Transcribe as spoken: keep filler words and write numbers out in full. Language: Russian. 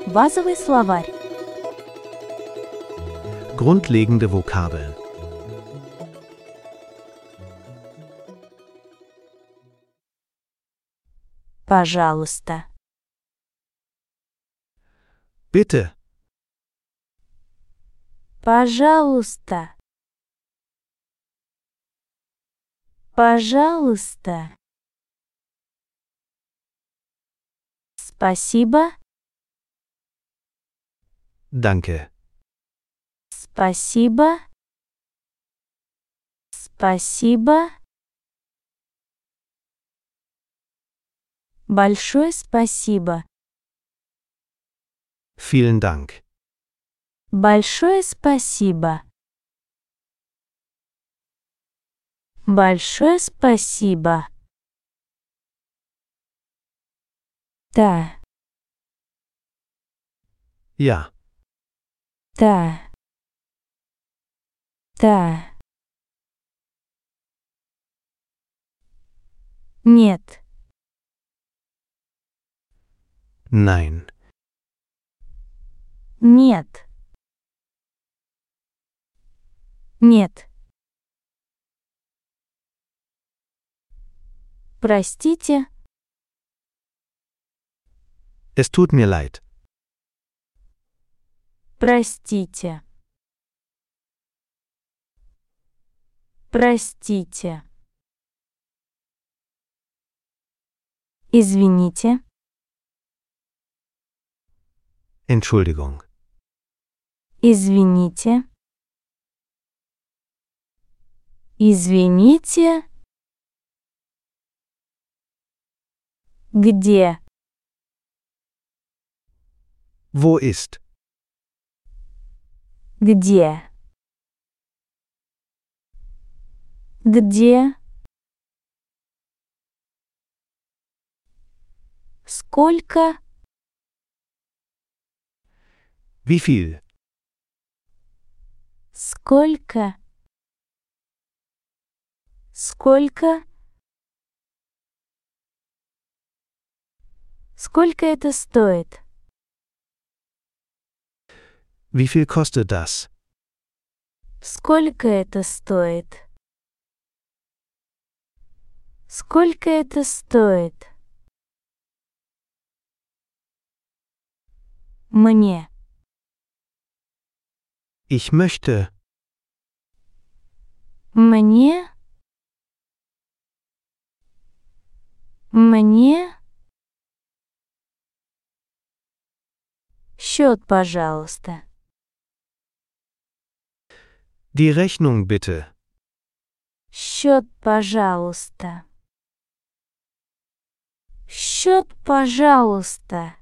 Базовый словарь. Grundlegende Vokabeln. Пожалуйста. Bitte. Пожалуйста. Пожалуйста. Спасибо. Danke. Спасибо. Спасибо. Большое спасибо. Vielen Dank. Большое спасибо. Большое спасибо. Да. Ja. Да. Да. Нет. Nein. Нет. Нет. Простите. Es tut mir leid. Простите. Простите. Извините. Entschuldigung. Извините. Извините. Где? Wo ist? Где? Где? Сколько? Wie viel? Сколько? Сколько? Сколько это стоит? Wie viel kostet das? Сколько это стоит? Сколько это стоит? Мне. Ich möchte. Мне. Мне. Счет, пожалуйста. Die Rechnung bitte. Счет, пожалуйста. Счет, пожалуйста.